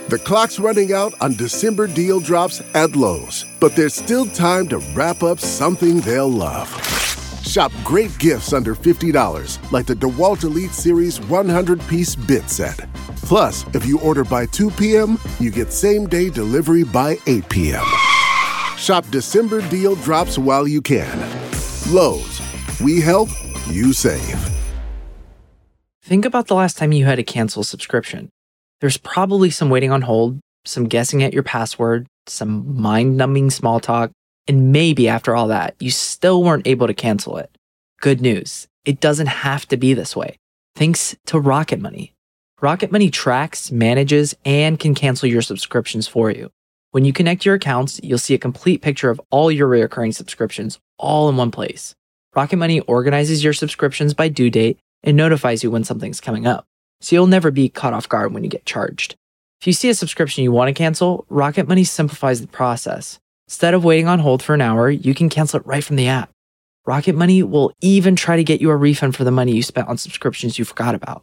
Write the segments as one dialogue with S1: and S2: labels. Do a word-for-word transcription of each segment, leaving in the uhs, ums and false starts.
S1: The clock's running out on December deal drops at Lowe's, but there's still time to wrap up something they'll love. Shop great gifts under fifty dollars, like the DeWalt Elite Series one hundred piece bit set. Plus, if you order by two p.m., you get same-day delivery by eight p.m. Shop December deal drops while you can. Lowe's, we help, you save.
S2: Think about the last time you had to cancel a subscription. There's probably some waiting on hold, some guessing at your password, some mind-numbing small talk, and maybe after all that, you still weren't able to cancel it. Good news, it doesn't have to be this way. Thanks to Rocket Money. Rocket Money tracks, manages, and can cancel your subscriptions for you. When you connect your accounts, you'll see a complete picture of all your recurring subscriptions all in one place. Rocket Money organizes your subscriptions by due date and notifies you when something's coming up, so you'll never be caught off guard when you get charged. If you see a subscription you want to cancel, Rocket Money simplifies the process. Instead of waiting on hold for an hour, you can cancel it right from the app. Rocket Money will even try to get you a refund for the money you spent on subscriptions you forgot about.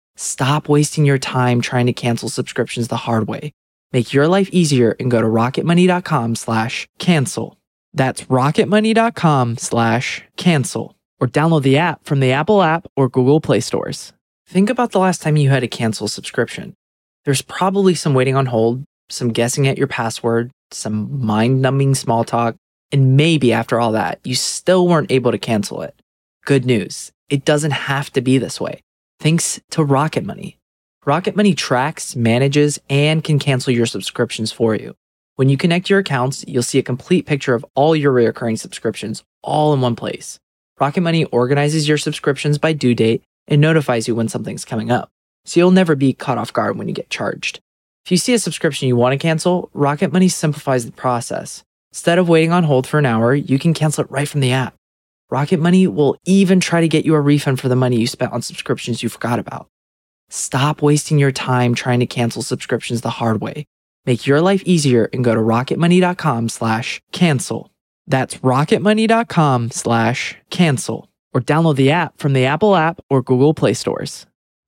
S2: Stop wasting your time trying to cancel subscriptions the hard way. Make your life easier and go to rocketmoney.com slash cancel. That's rocketmoney.com slash cancel. Or download the app from the Apple app or Google Play stores. Think about the last time you had to cancel a subscription. There's probably some waiting on hold, some guessing at your password, some mind-numbing small talk, and maybe after all that, you still weren't able to cancel it. Good news, it doesn't have to be this way. Thanks to Rocket Money. Rocket Money tracks, manages, and can cancel your subscriptions for you. When you connect your accounts, you'll see a complete picture of all your recurring subscriptions all in one place. Rocket Money organizes your subscriptions by due date and notifies you when something's coming up, so you'll never be caught off guard when you get charged. If you see a subscription you want to cancel, Rocket Money simplifies the process. Instead of waiting on hold for an hour, you can cancel it right from the app. Rocket Money will even try to get you a refund for the money you spent on subscriptions you forgot about. Stop wasting your time trying to cancel subscriptions the hard way. Make your life easier and go to rocketmoney.com slash cancel. That's rocketmoney.com slash cancel. Or download the app from the Apple app or Google Play stores.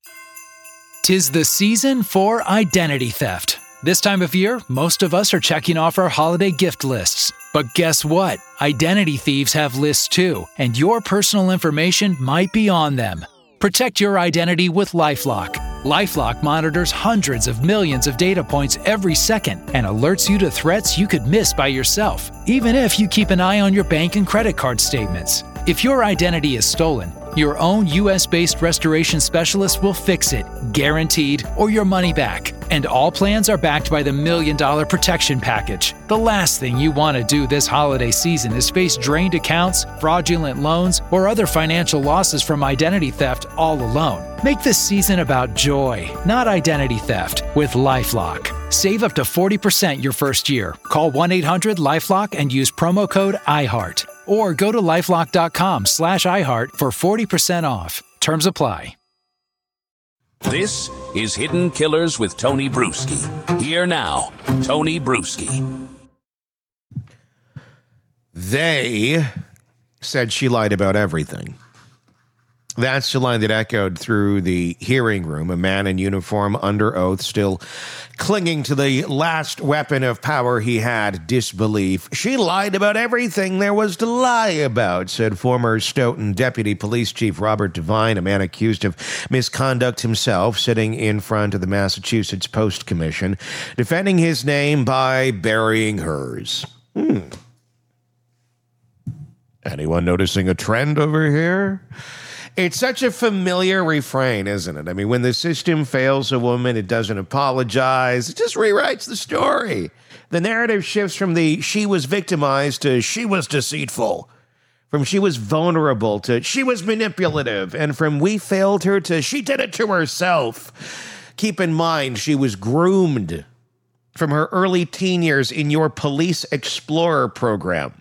S3: 'Tis the season for identity theft. This time of year, most of us are checking off our holiday gift lists. But guess what? Identity thieves have lists too, and your personal information might be on them. Protect your identity with LifeLock. LifeLock monitors hundreds of millions of data points every second and alerts you to threats you could miss by yourself, even if you keep an eye on your bank and credit card statements. If your identity is stolen, your own U S-based restoration specialist will fix it, guaranteed, or your money back. And all plans are backed by the Million Dollar Protection Package. The last thing you want to do this holiday season is face drained accounts, fraudulent loans, or other financial losses from identity theft all alone. Make this season about joy, not identity theft, with LifeLock. Save up to forty percent your first year. Call one eight hundred LifeLock and use promo code iHeart. Or go to lifelock.com slash iHeart for forty percent off. Terms apply.
S4: This is Hidden Killers with Tony Bruschi. Here now, Tony Bruschi.
S5: They said she lied about everything. That's the line that echoed through the hearing room. A man in uniform, under oath, still clinging to the last weapon of power he had, disbelief. She lied about everything there was to lie about, said former Stoughton Deputy Police Chief Robert Devine, a man accused of misconduct himself, sitting in front of the Massachusetts Post Commission, defending his name by burying hers. Hmm. Anyone noticing a trend over here? It's such a familiar refrain, isn't it? I mean, when the system fails a woman, it doesn't apologize. It just rewrites the story. The narrative shifts from the she was victimized to she was deceitful, from she was vulnerable to she was manipulative, and from we failed her to she did it to herself. Keep in mind, she was groomed from her early teen years in your Police Explorer program.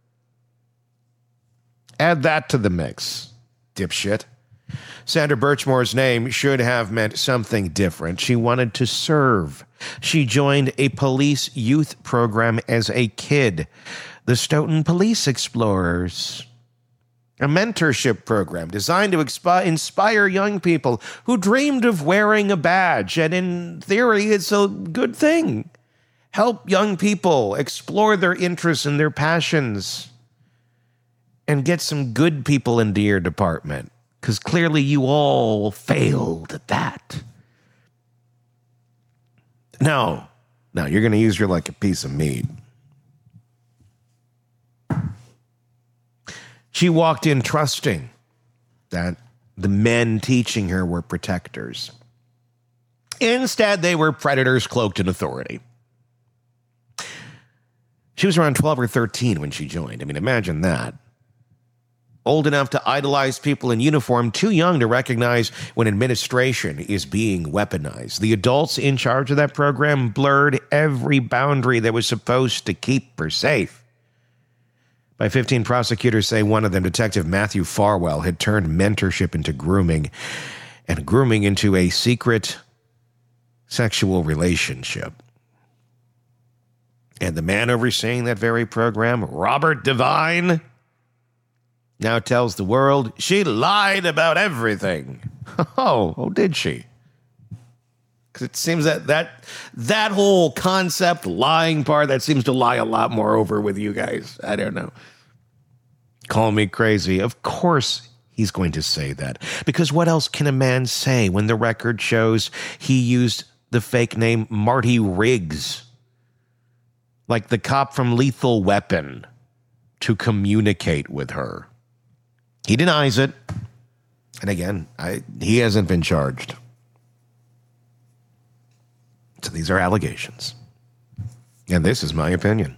S5: Add that to the mix. Dipshit. Sandra Birchmore's name should have meant something different. She wanted to serve. She joined a police youth program as a kid, the Stoughton Police Explorers. A mentorship program designed to expi- inspire young people who dreamed of wearing a badge. And in theory, it's a good thing. Help young people explore their interests and their passions and get some good people into your department. Because clearly you all failed at that. No, no, you're going to use her like a piece of meat. She walked in trusting that the men teaching her were protectors. Instead, they were predators cloaked in authority. She was around twelve or thirteen when she joined. I mean, imagine that. Old enough to idolize people in uniform, too young to recognize when administration is being weaponized. The adults in charge of that program blurred every boundary that was supposed to keep her safe. By fifteen, prosecutors say one of them, Detective Matthew Farwell, had turned mentorship into grooming, and grooming into a secret sexual relationship. And the man overseeing that very program, Robert Devine, now tells the world she lied about everything. Oh, oh, did she? Because it seems that, that that whole concept, lying part, that seems to lie a lot more over with you guys. I don't know. Call me crazy. Of course he's going to say that. Because what else can a man say when the record shows he used the fake name Marty Riggs, like the cop from Lethal Weapon, to communicate with her? He denies it. And again, I, he hasn't been charged. So these are allegations. And this is my opinion.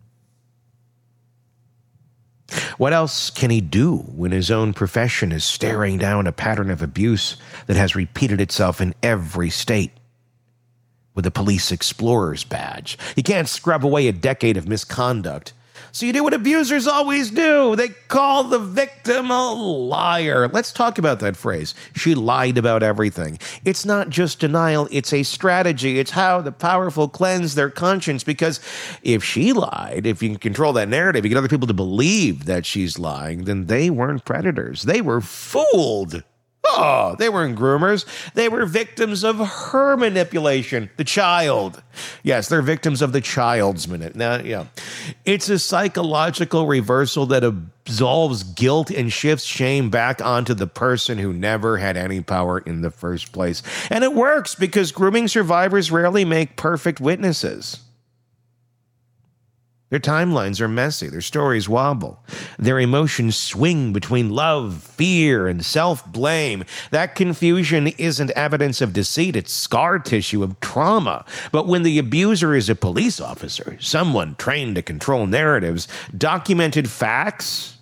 S5: What else can he do when his own profession is staring down a pattern of abuse that has repeated itself in every state? With a police explorer's badge, he can't scrub away a decade of misconduct. So you do what abusers always do. They call the victim a liar. Let's talk about that phrase. She lied about everything. It's not just denial. It's a strategy. It's how the powerful cleanse their conscience. Because if she lied, if you can control that narrative, you get other people to believe that she's lying, then they weren't predators. They were fooled. Oh, they weren't groomers. They were victims of her manipulation. The child. Yes, they're victims of the child's minute. Now, yeah. It's a psychological reversal that absolves guilt and shifts shame back onto the person who never had any power in the first place. And it works because grooming survivors rarely make perfect witnesses. Their timelines are messy. Their stories wobble. Their emotions swing between love, fear, and self-blame. That confusion isn't evidence of deceit. It's scar tissue of trauma. But when the abuser is a police officer, someone trained to control narratives, documented facts,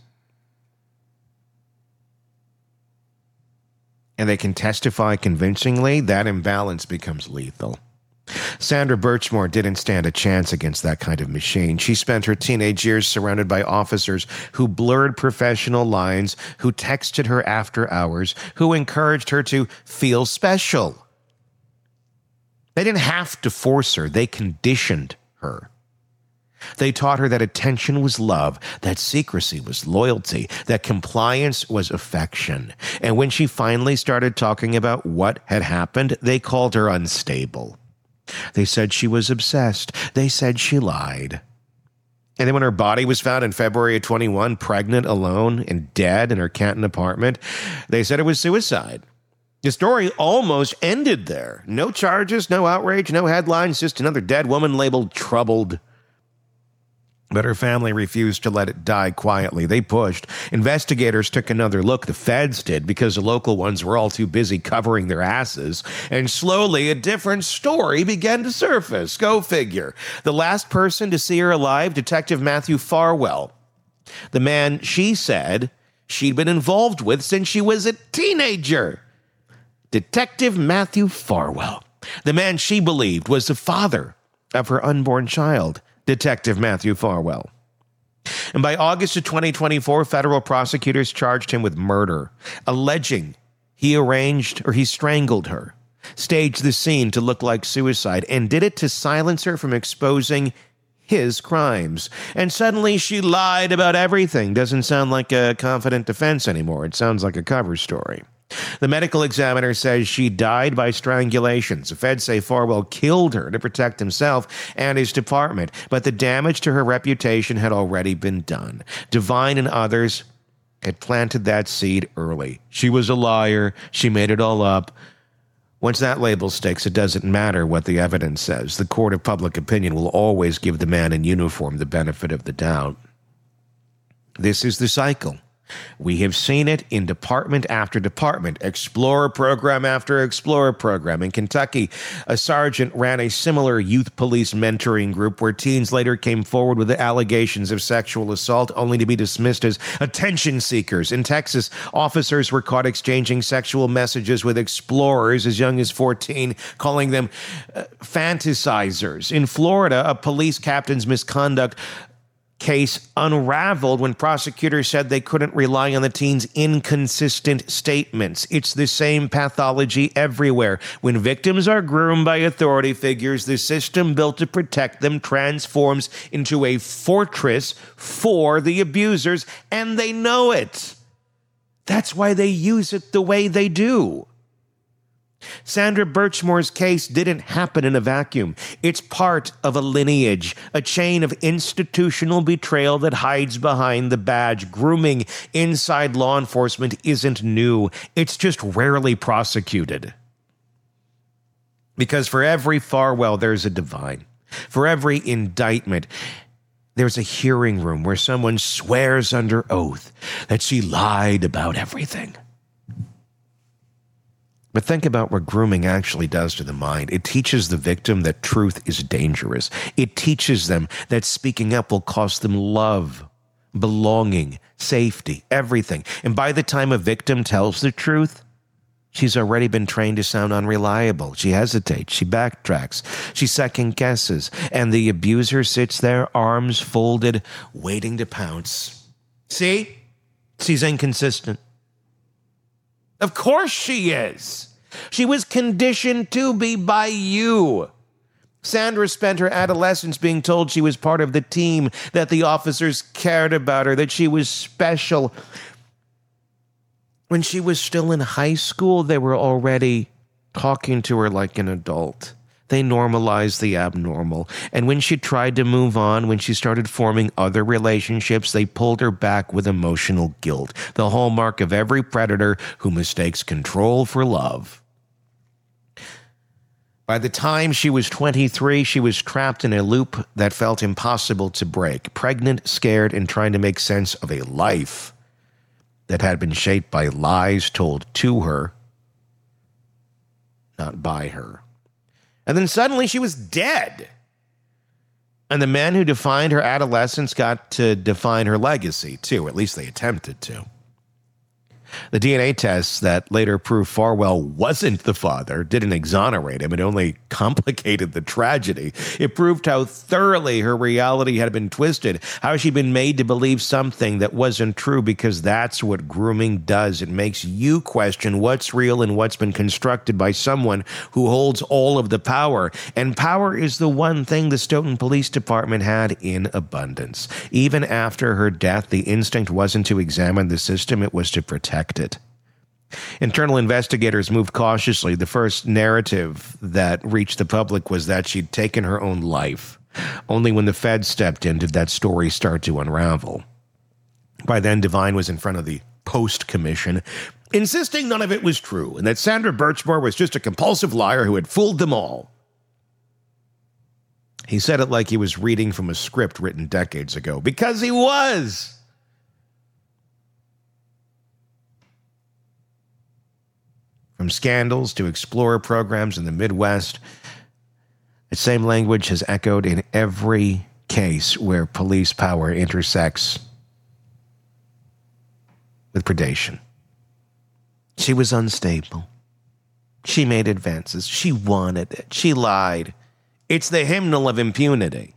S5: and they can testify convincingly, that imbalance becomes lethal. Sandra Birchmore didn't stand a chance against that kind of machine. She spent her teenage years surrounded by officers who blurred professional lines, who texted her after hours, who encouraged her to feel special. They didn't have to force her. They conditioned her. They taught her that attention was love, that secrecy was loyalty, that compliance was affection. And when she finally started talking about what had happened, they called her unstable. They said she was obsessed. They said she lied. And then when her body was found in February of twenty-one, pregnant, alone, and dead in her Canton apartment, they said it was suicide. The story almost ended there. No charges, no outrage, no headlines, just another dead woman labeled troubled. But her family refused to let it die quietly. They pushed. Investigators took another look. The feds did, because the local ones were all too busy covering their asses. And slowly, a different story began to surface. Go figure. The last person to see her alive, Detective Matthew Farwell. The man she said she'd been involved with since she was a teenager. Detective Matthew Farwell. The man she believed was the father of her unborn child. Detective Matthew Farwell. And by August of twenty twenty-four, federal prosecutors charged him with murder, alleging he arranged or he strangled her, staged the scene to look like suicide, and did it to silence her from exposing his crimes. And suddenly she lied about everything. Doesn't sound like a confident defense anymore. It sounds like a cover story. The medical examiner says she died by strangulations. The feds say Farwell killed her to protect himself and his department, but the damage to her reputation had already been done. Devine and others had planted that seed early. She was a liar. She made it all up. Once that label sticks, it doesn't matter what the evidence says. The court of public opinion will always give the man in uniform the benefit of the doubt. This is the cycle. We have seen it in department after department, Explorer program after Explorer program. In Kentucky, a sergeant ran a similar youth police mentoring group where teens later came forward with allegations of sexual assault only to be dismissed as attention seekers. In Texas, officers were caught exchanging sexual messages with explorers as young as fourteen, calling them uh, fantasizers. In Florida, a police captain's misconduct case unraveled when prosecutors said they couldn't rely on the teens' inconsistent statements. It's the same pathology everywhere. When victims are groomed by authority figures, the system built to protect them transforms into a fortress for the abusers, and they know it. That's why they use it the way they do. Sandra Birchmore's case didn't happen in a vacuum. It's part of a lineage, a chain of institutional betrayal that hides behind the badge. Grooming inside law enforcement isn't new. It's just rarely prosecuted. Because for every Farwell, there's a Devine. For every indictment, there's a hearing room where someone swears under oath that she lied about everything. But think about what grooming actually does to the mind. It teaches the victim that truth is dangerous. It teaches them that speaking up will cost them love, belonging, safety, everything. And by the time a victim tells the truth, she's already been trained to sound unreliable. She hesitates, she backtracks, she second guesses, and the abuser sits there, arms folded, waiting to pounce. See? She's inconsistent. Of course she is. She was conditioned to be by you. Sandra spent her adolescence being told she was part of the team, that the officers cared about her, that she was special. When she was still in high school, they were already talking to her like an adult. They normalized the abnormal. And when she tried to move on, when she started forming other relationships, they pulled her back with emotional guilt, the hallmark of every predator who mistakes control for love. By the time she was twenty-three, she was trapped in a loop that felt impossible to break, pregnant, scared, and trying to make sense of a life that had been shaped by lies told to her, not by her. And then suddenly she was dead. And the men who defined her adolescence got to define her legacy, too. At least they attempted to. The D N A tests that later proved Farwell wasn't the father didn't exonerate him. It only complicated the tragedy. It proved how thoroughly her reality had been twisted, how she'd been made to believe something that wasn't true, because that's what grooming does. It makes you question what's real and what's been constructed by someone who holds all of the power. And power is the one thing the Stoughton Police Department had in abundance. Even after her death, the instinct wasn't to examine the system, it was to protect it. Internal investigators moved cautiously. The first narrative that reached the public was that she'd taken her own life. Only when the feds stepped in did that story start to unravel. By then, Devine was in front of the Post Commission, insisting none of it was true, and that Sandra Birchmore was just a compulsive liar who had fooled them all. He said it like he was reading from a script written decades ago, because he was. From scandals to Explorer programs in the Midwest, the same language has echoed in every case where police power intersects with predation. She was unstable. She made advances. She wanted it. She lied. It's the hymnal of impunity.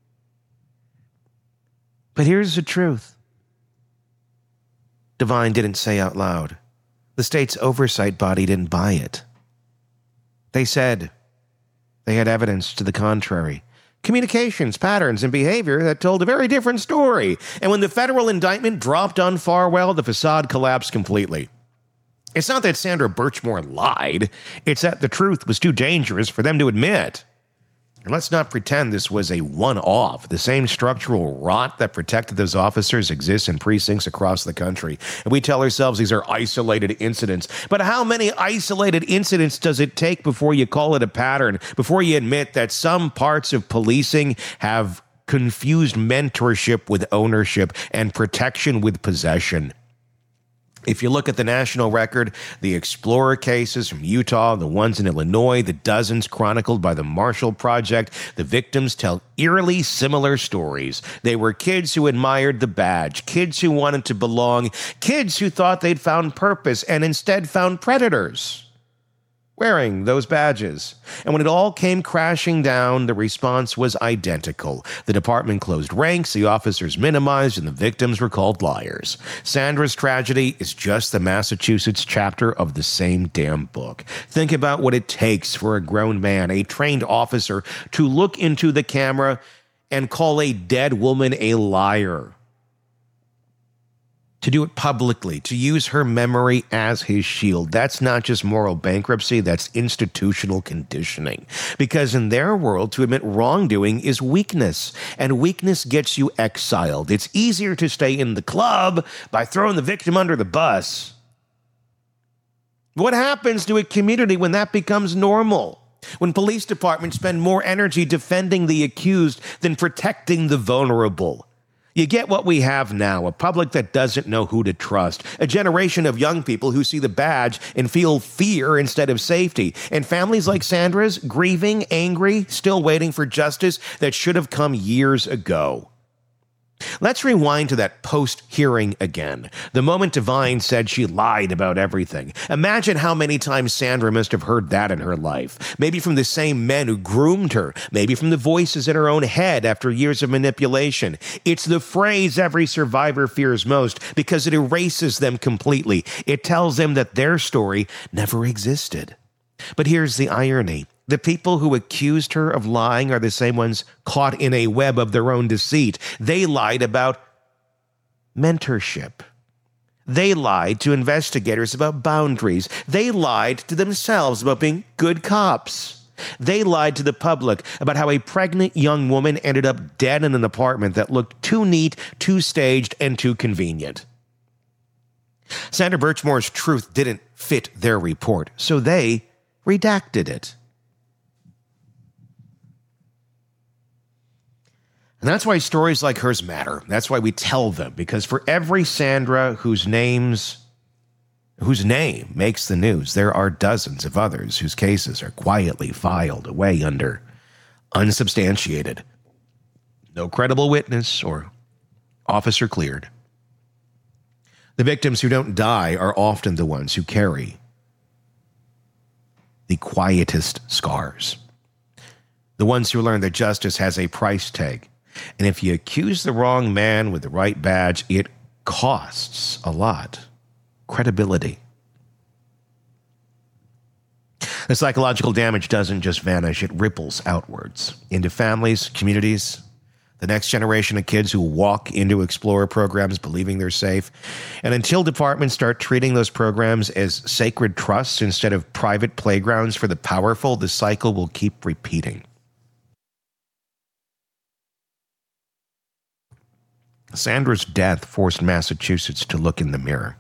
S5: But here's the truth. Devine didn't say out loud. The state's oversight body didn't buy it. They said they had evidence to the contrary. communications, patterns, and behavior that told a very different story. And when the federal indictment dropped on Farwell, the facade collapsed completely. It's not that Sandra Birchmore lied. It's that the truth was too dangerous for them to admit. And let's not pretend this was a one-off. The same structural rot that protected those officers exists in precincts across the country. And we tell ourselves these are isolated incidents. But how many isolated incidents does it take before you call it a pattern, before you admit that some parts of policing have confused mentorship with ownership and protection with possession? If you look at the national record, the Explorer cases from Utah, the ones in Illinois, the dozens chronicled by the Marshall Project, the victims tell eerily similar stories. They were kids who admired the badge, kids who wanted to belong, kids who thought they'd found purpose and instead found predators wearing those badges. And when it all came crashing down, the response was identical. The department closed ranks, the officers minimized, and the victims were called liars. Sandra's tragedy is just the Massachusetts chapter of the same damn book. Think about what it takes for a grown man, a trained officer, to look into the camera and call a dead woman a liar. To do it publicly, to use her memory as his shield. That's not just moral bankruptcy, that's institutional conditioning. Because in their world, to admit wrongdoing is weakness, and weakness gets you exiled. It's easier to stay in the club by throwing the victim under the bus. What happens to a community when that becomes normal? When police departments spend more energy defending the accused than protecting the vulnerable? You get what we have now, a public that doesn't know who to trust, a generation of young people who see the badge and feel fear instead of safety, and families like Sandra's grieving, angry, still waiting for justice that should have come years ago. Let's rewind to that post-hearing again. The moment Devine said she lied about everything. Imagine how many times Sandra must have heard that in her life. Maybe from the same men who groomed her. Maybe from the voices in her own head after years of manipulation. It's the phrase every survivor fears most because it erases them completely. It tells them that their story never existed. But here's the irony. The people who accused her of lying are the same ones caught in a web of their own deceit. They lied about mentorship. They lied to investigators about boundaries. They lied to themselves about being good cops. They lied to the public about how a pregnant young woman ended up dead in an apartment that looked too neat, too staged, and too convenient. Sandra Birchmore's truth didn't fit their report, so they redacted it. And that's why stories like hers matter. That's why we tell them, because for every Sandra whose names, whose name makes the news, there are dozens of others whose cases are quietly filed away under unsubstantiated, no credible witness or officer cleared. The victims who don't die are often the ones who carry the quietest scars. The ones who learn that justice has a price tag. And if you accuse the wrong man with the right badge, it costs a lot. Credibility. The psychological damage doesn't just vanish, it ripples outwards into families, communities, the next generation of kids who walk into Explorer programs believing they're safe. And until departments start treating those programs as sacred trusts instead of private playgrounds for the powerful, the cycle will keep repeating. Sandra's death forced Massachusetts to look in the mirror.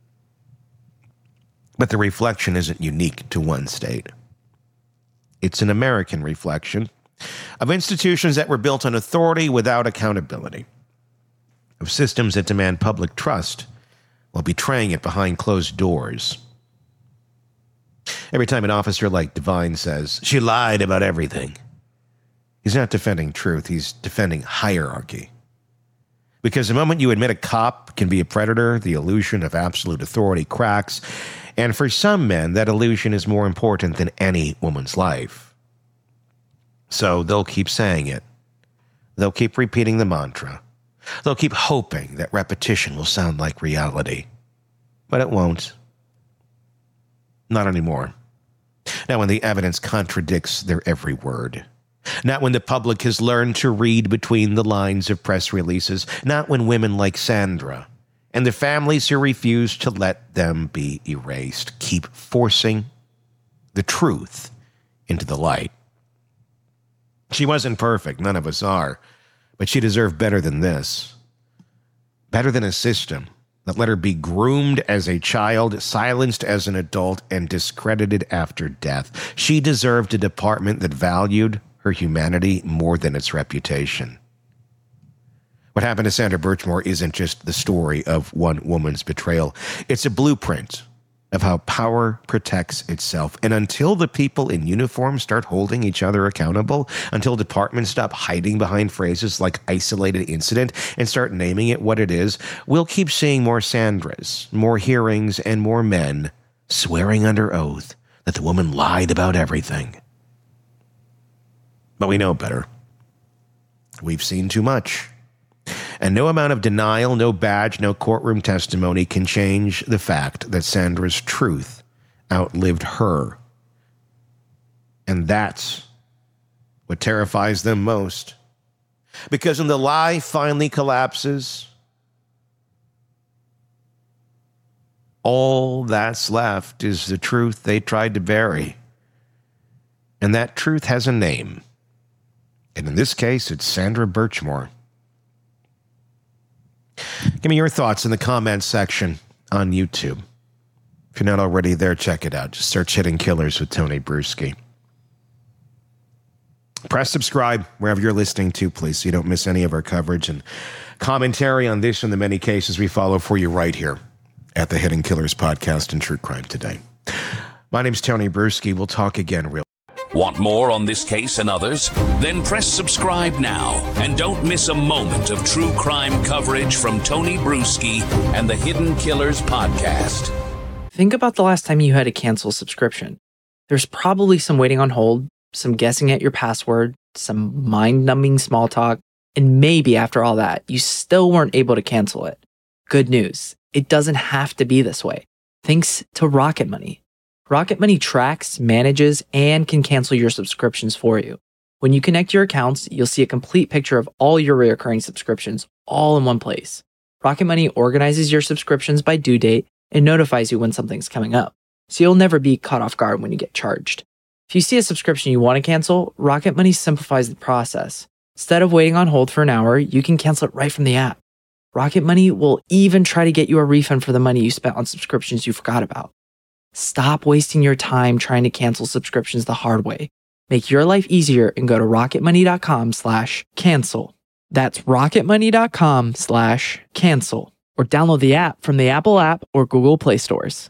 S5: But the reflection isn't unique to one state. It's an American reflection of institutions that were built on authority without accountability, of systems that demand public trust while betraying it behind closed doors. Every time an officer like Devine says, "She lied about everything," he's not defending truth, he's defending hierarchy. Because the moment you admit a cop can be a predator, the illusion of absolute authority cracks. And for some men, that illusion is more important than any woman's life. So they'll keep saying it. They'll keep repeating the mantra. They'll keep hoping that repetition will sound like reality. But it won't. Not anymore. Now, when the evidence contradicts their every word. Not when the public has learned to read between the lines of press releases. Not when women like Sandra and the families who refuse to let them be erased keep forcing the truth into the light. She wasn't perfect, none of us are, but she deserved better than this. Better than a system that let her be groomed as a child, silenced as an adult, and discredited after death. She deserved a department that valued her humanity more than its reputation. What happened to Sandra Birchmore isn't just the story of one woman's betrayal. It's a blueprint of how power protects itself. And until the people in uniform start holding each other accountable, until departments stop hiding behind phrases like isolated incident and start naming it what it is, we'll keep seeing more Sandras, more hearings, and more men swearing under oath that the woman lied about everything. But we know better. We've seen too much. And no amount of denial, no badge, no courtroom testimony can change the fact that Sandra's truth outlived her. And that's what terrifies them most. Because when the lie finally collapses, all that's left is the truth they tried to bury. And that truth has a name. And in this case, it's Sandra Birchmore. Give me your thoughts in the comments section on YouTube. If you're not already there, check it out. Just search Hidden Killers with Tony Bruschi. Press subscribe wherever you're listening to, please, so you don't miss any of our coverage and commentary on this and the many cases we follow for you right here at the Hidden Killers podcast and True Crime Today. My name's Tony Bruschi. We'll talk again real.
S4: Want more on this case and others? Then press subscribe now and don't miss a moment of true crime coverage from Tony Bruschi and the Hidden Killers podcast.
S2: Think about the last time you had to cancel a subscription. There's probably some waiting on hold, some guessing at your password, some mind-numbing small talk, and maybe after all that, you still weren't able to cancel it. Good news, it doesn't have to be this way. Thanks to Rocket Money. Rocket Money tracks, manages, and can cancel your subscriptions for you. When you connect your accounts, you'll see a complete picture of all your recurring subscriptions all in one place. Rocket Money organizes your subscriptions by due date and notifies you when something's coming up, so you'll never be caught off guard when you get charged. If you see a subscription you want to cancel, Rocket Money simplifies the process. Instead of waiting on hold for an hour, you can cancel it right from the app. Rocket Money will even try to get you a refund for the money you spent on subscriptions you forgot about. Stop wasting your time trying to cancel subscriptions the hard way. Make your life easier and go to rocketmoney.com slash cancel. That's rocketmoney.com slash cancel. Or download the app from the Apple app or Google Play stores.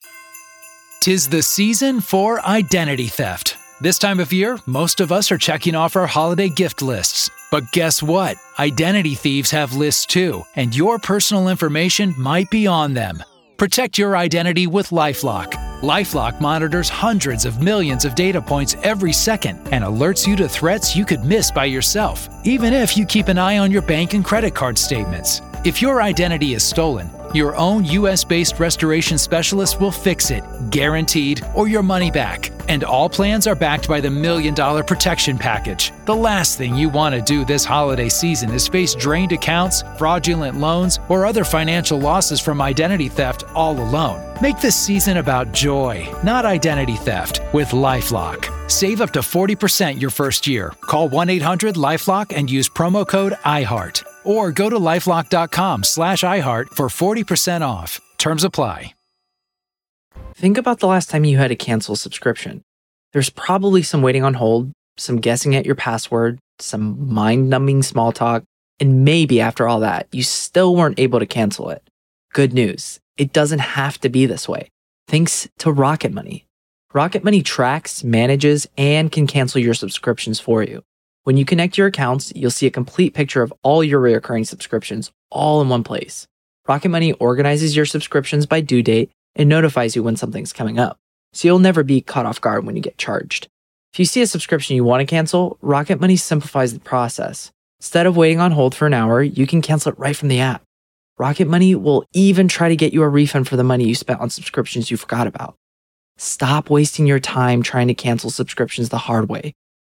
S3: 'Tis the season for identity theft. This time of year, most of us are checking off our holiday gift lists. But guess what? Identity thieves have lists too, and your personal information might be on them. Protect your identity with LifeLock. LifeLock monitors hundreds of millions of data points every second and alerts you to threats you could miss by yourself, even if you keep an eye on your bank and credit card statements. If your identity is stolen, your own U S-based restoration specialist will fix it, guaranteed, or your money back. And all plans are backed by the Million Dollar Protection Package. The last thing you want to do this holiday season is face drained accounts, fraudulent loans, or other financial losses from identity theft all alone. Make this season about joy, not identity theft, with LifeLock. Save up to forty percent your first year. Call one eight hundred LifeLock and use promo code iHeart. Or go to lifelock.com slash iHeart for forty percent off. Terms apply.
S2: Think about the last time you had to cancel a subscription. There's probably some waiting on hold, some guessing at your password, some mind-numbing small talk, and maybe after all that, you still weren't able to cancel it. Good news, it doesn't have to be this way. Thanks to Rocket Money. Rocket Money tracks, manages, and can cancel your subscriptions for you. When you connect your accounts, you'll see a complete picture of all your recurring subscriptions all in one place. Rocket Money organizes your subscriptions by due date and notifies you when something's coming up, so you'll never be caught off guard when you get charged. If you see a subscription you want to cancel, Rocket Money simplifies the process. Instead of waiting on hold for an hour, you can cancel it right from the app. Rocket Money will even try to get you a refund for the money you spent on subscriptions you forgot about. Stop wasting your time trying to cancel subscriptions the hard way.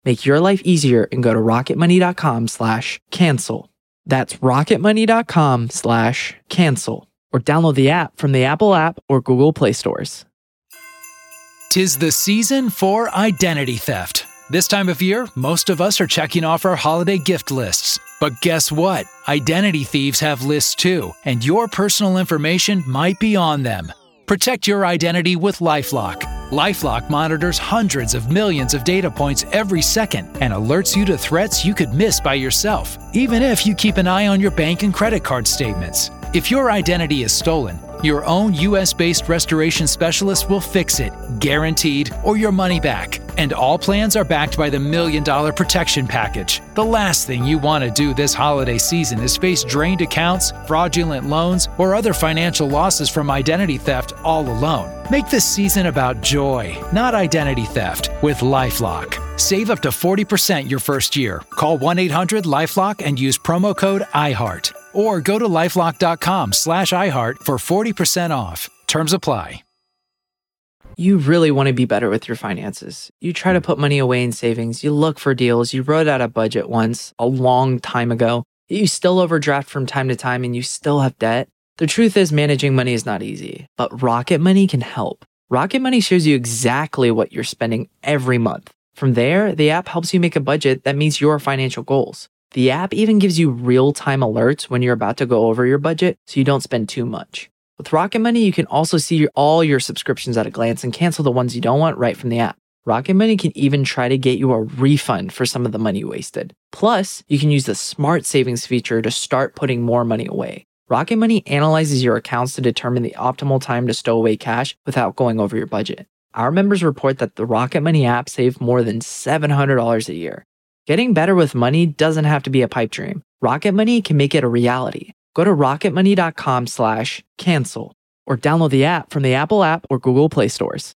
S2: Make your life easier and go to rocketmoney.com slash cancel. That's rocketmoney.com slash cancel. Or download the app from the Apple app or Google Play stores.
S3: 'Tis the season for identity theft. This time of year, most of us are checking off our holiday gift lists. But guess what? Identity thieves have lists too, and your personal information might be on them. Protect your identity with LifeLock. LifeLock monitors hundreds of millions of data points every second and alerts you to threats you could miss by yourself, even if you keep an eye on your bank and credit card statements. If your identity is stolen, your own U S-based restoration specialist will fix it, guaranteed, or your money back. And all plans are backed by the Million Dollar Protection Package. The last thing you want to do this holiday season is face drained accounts, fraudulent loans, or other financial losses from identity theft all alone. Make this season about joy, not identity theft, with LifeLock. Save up to forty percent your first year. Call one eight hundred LifeLock and use promo code iHeart. Or go to lifelock.com slash iHeart for forty percent off. Terms apply.
S2: You really want to be better with your finances. You try to put money away in savings. You look for deals. You wrote out a budget once a long time ago. You still overdraft from time to time and you still have debt. The truth is managing money is not easy, but Rocket Money can help. Rocket Money shows you exactly what you're spending every month. From there, the app helps you make a budget that meets your financial goals. The app even gives you real-time alerts when you're about to go over your budget so you don't spend too much. With Rocket Money, you can also see your, all your subscriptions at a glance and cancel the ones you don't want right from the app. Rocket Money can even try to get you a refund for some of the money you wasted. Plus, you can use the Smart Savings feature to start putting more money away. Rocket Money analyzes your accounts to determine the optimal time to stow away cash without going over your budget. Our members report that the Rocket Money app saved more than seven hundred dollars a year. Getting better with money doesn't have to be a pipe dream. Rocket Money can make it a reality. Go to rocketmoney.com slash cancel or download the app from the Apple app or Google Play stores.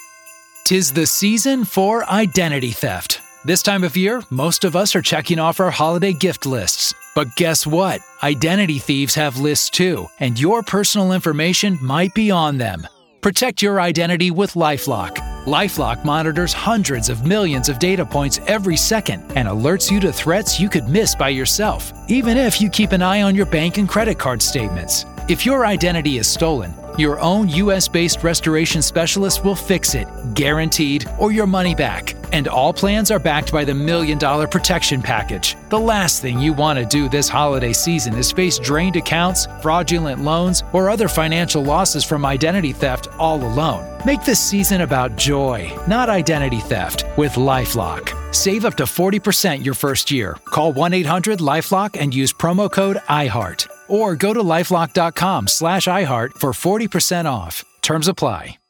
S3: 'Tis the season for identity theft. This time of year, most of us are checking off our holiday gift lists. But guess what? Identity thieves have lists too, and your personal information might be on them. Protect your identity with LifeLock. LifeLock monitors hundreds of millions of data points every second and alerts you to threats you could miss by yourself, even if you keep an eye on your bank and credit card statements. If your identity is stolen, your own U S-based restoration specialist will fix it, guaranteed, or your money back. And all plans are backed by the Million Dollar Protection Package. The last thing you want to do this holiday season is face drained accounts, fraudulent loans, or other financial losses from identity theft all alone. Make this season about joy, not identity theft, with LifeLock. Save up to forty percent your first year. Call one eight hundred LifeLock and use promo code iHeart. Or go to lifelock.com slash iHeart for forty percent off. Terms apply.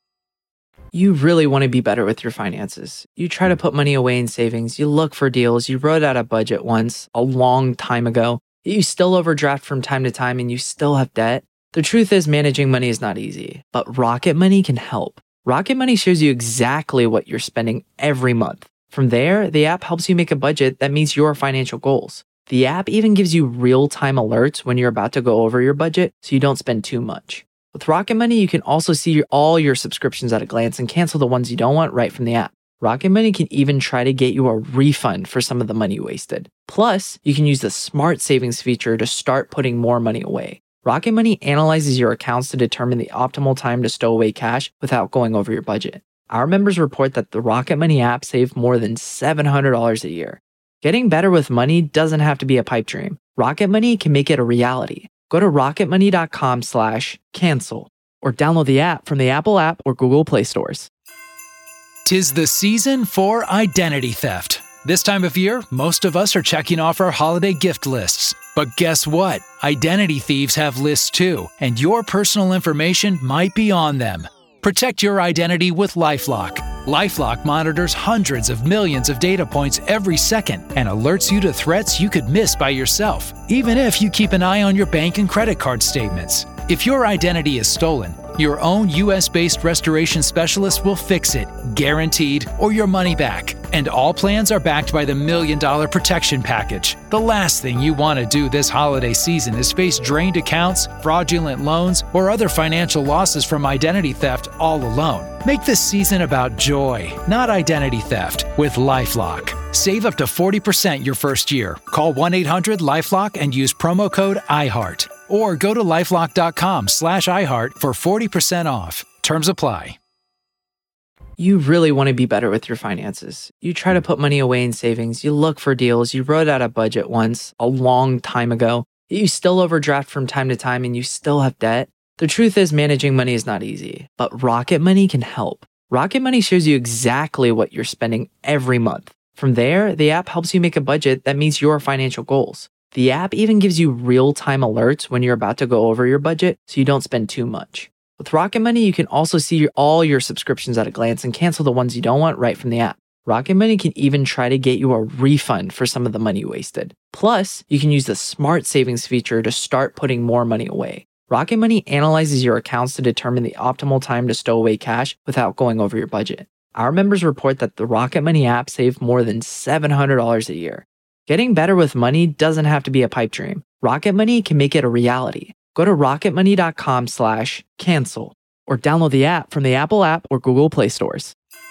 S2: You really want to be better with your finances. You try to put money away in savings. You look for deals. You wrote out a budget once a long time ago. You still overdraft from time to time and you still have debt. The truth is managing money is not easy, but Rocket Money can help. Rocket Money shows you exactly what you're spending every month. From there, the app helps you make a budget that meets your financial goals. The app even gives you real-time alerts when you're about to go over your budget so you don't spend too much. With Rocket Money, you can also see your, all your subscriptions at a glance and cancel the ones you don't want right from the app. Rocket Money can even try to get you a refund for some of the money you wasted. Plus, you can use the Smart Savings feature to start putting more money away. Rocket Money analyzes your accounts to determine the optimal time to stow away cash without going over your budget. Our members report that the Rocket Money app saved more than seven hundred dollars a year. Getting better with money doesn't have to be a pipe dream. Rocket Money can make it a reality. Go to rocketmoney.com slash cancel or download the app from the Apple app or Google Play stores.
S3: 'Tis the season for identity theft. This time of year, most of us are checking off our holiday gift lists. But guess what? Identity thieves have lists too, and your personal information might be on them. Protect your identity with LifeLock. LifeLock monitors hundreds of millions of data points every second and alerts you to threats you could miss by yourself, even if you keep an eye on your bank and credit card statements. If your identity is stolen, Your own U S-based restoration specialist will fix it, guaranteed, or your money back. And all plans are backed by the Million Dollar Protection Package. The last thing you want to do this holiday season is face drained accounts, fraudulent loans, or other financial losses from identity theft all alone. Make this season about joy, not identity theft, with LifeLock. Save up to forty percent your first year. Call one eight hundred LifeLock and use promo code iHeart. Or go to lifelock.com slash iHeart for forty percent off. Terms apply.
S2: You really want to be better with your finances. You try to put money away in savings. You look for deals. You wrote out a budget once, a long time ago. You still overdraft from time to time and you still have debt. The truth is, managing money is not easy, but Rocket Money can help. Rocket Money shows you exactly what you're spending every month. From there, the app helps you make a budget that meets your financial goals. The app even gives you real-time alerts when you're about to go over your budget so you don't spend too much. With Rocket Money, you can also see all your subscriptions at a glance and cancel the ones you don't want right from the app. Rocket Money can even try to get you a refund for some of the money wasted. Plus, you can use the Smart Savings feature to start putting more money away. Rocket Money analyzes your accounts to determine the optimal time to stow away cash without going over your budget. Our members report that the Rocket Money app saved more than seven hundred dollars a year. Getting better with money doesn't have to be a pipe dream. Rocket Money can make it a reality. Go to rocketmoney.com slash cancel or download the app from the Apple app or Google Play stores.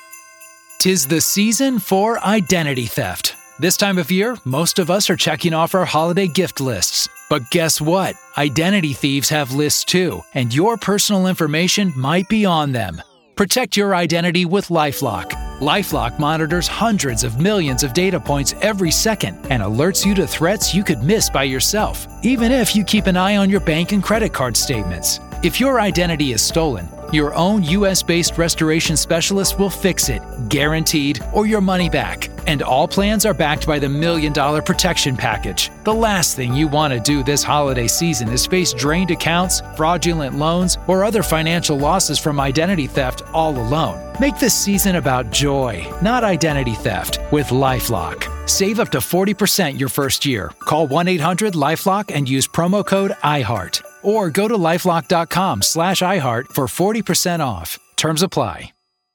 S3: 'Tis the season for identity theft. This time of year, most of us are checking off our holiday gift lists. But guess what? Identity thieves have lists too, and your personal information might be on them. Protect your identity with LifeLock. LifeLock monitors hundreds of millions of data points every second and alerts you to threats you could miss by yourself, even if you keep an eye on your bank and credit card statements. If your identity is stolen, your own U S-based restoration specialist will fix it, guaranteed, or your money back. And all plans are backed by the Million Dollar Protection Package. The last thing you want to do this holiday season is face drained accounts, fraudulent loans, or other financial losses from identity theft all alone. Make this season about joy, not identity theft, with LifeLock. Save up to forty percent your first year. Call one eight hundred LifeLock and use promo code iHeart. Or go to lifelock.com slash iHeart for forty percent off. Terms apply.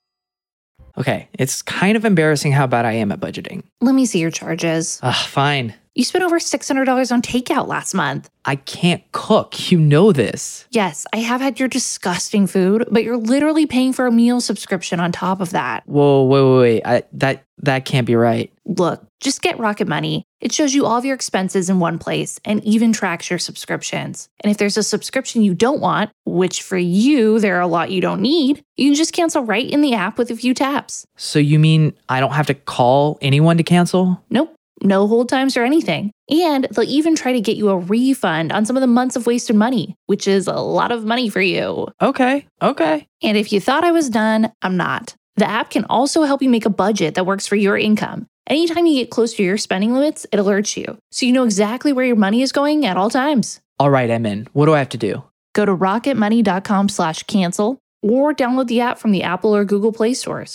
S2: Okay, it's kind of embarrassing how bad I am at budgeting.
S6: Let me see your charges.
S2: Ugh, fine.
S6: You spent over six hundred dollars on takeout last month.
S2: I can't cook. You know this.
S6: Yes, I have had your disgusting food, but you're literally paying for a meal subscription on top of that.
S2: Whoa, wait, wait, wait. I, that, that can't be right.
S6: Look, just get Rocket Money. It shows you all of your expenses in one place and even tracks your subscriptions. And if there's a subscription you don't want, which for you, there are a lot you don't need, you can just cancel right in the app with a few taps.
S2: So you mean I don't have to call anyone to cancel?
S6: Nope. No hold times or anything. And they'll even try to get you a refund on some of the months of wasted money, which is a lot of money for you.
S2: Okay, okay.
S6: And if you thought I was done, I'm not. The app can also help you make a budget that works for your income. Anytime you get close to your spending limits, it alerts you, so you know exactly where your money is going at all times.
S2: All right, I'm in. What do I have to do?
S6: Go to rocketmoney.com slash cancel or download the app from the Apple or Google Play stores.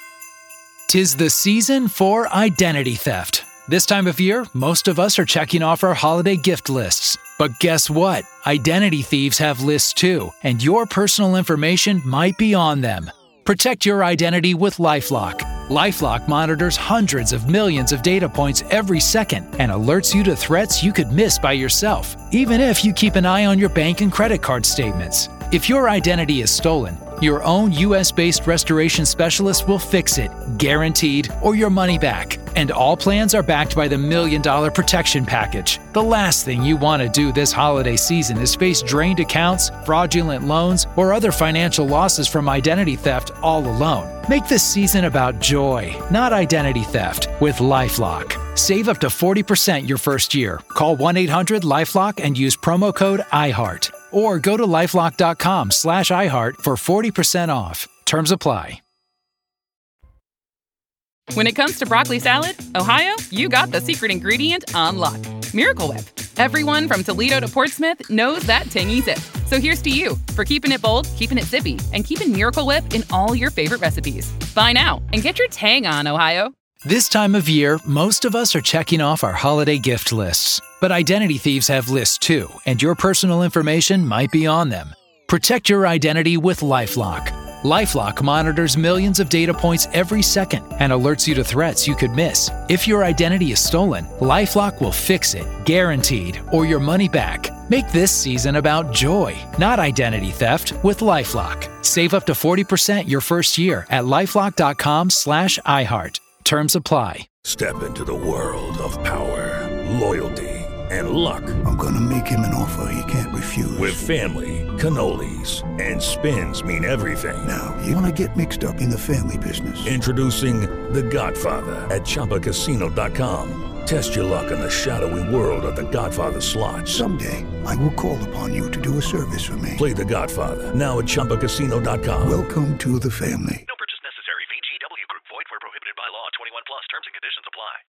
S3: 'Tis the season for identity theft. This time of year, most of us are checking off our holiday gift lists. But guess what? Identity thieves have lists too, and your personal information might be on them. Protect your identity with LifeLock. LifeLock monitors hundreds of millions of data points every second and alerts you to threats you could miss by yourself, even if you keep an eye on your bank and credit card statements. If your identity is stolen, your own U S-based restoration specialist will fix it, guaranteed, or your money back. And all plans are backed by the Million Dollar Protection Package. The last thing you want to do this holiday season is face drained accounts, fraudulent loans, or other financial losses from identity theft all alone. Make this season about joy, not identity theft, with LifeLock. Save up to forty percent your first year. Call one eight hundred LifeLock and use promo code iHeart. Or go to lifelock.com slash iHeart for forty percent off. Terms apply.
S7: When it comes to broccoli salad, Ohio, you got the secret ingredient on lock. Miracle Whip. Everyone from Toledo to Portsmouth knows that tangy zip. So here's to you for keeping it bold, keeping it zippy, and keeping Miracle Whip in all your favorite recipes. Buy now and get your tang on, Ohio.
S3: This time of year, most of us are checking off our holiday gift lists. But identity thieves have lists too, and your personal information might be on them. Protect your identity with LifeLock. LifeLock monitors millions of data points every second and alerts you to threats you could miss. If your identity is stolen, LifeLock will fix it, guaranteed, or your money back. Make this season about joy, not identity theft, with LifeLock. Save up to forty percent your first year at LifeLock.com slash iHeart. Terms apply.
S8: Step into the world of power, loyalty, and luck.
S9: I'm gonna make him an offer he can't refuse.
S8: With family, cannolis, and spins mean everything.
S9: Now, you wanna get mixed up in the family business.
S8: Introducing The Godfather at Chumba Casino dot com. Test your luck in the shadowy world of The Godfather slot.
S9: Someday, I will call upon you to do a service for me.
S8: Play The Godfather, now at Chumba Casino dot com.
S9: Welcome to the family.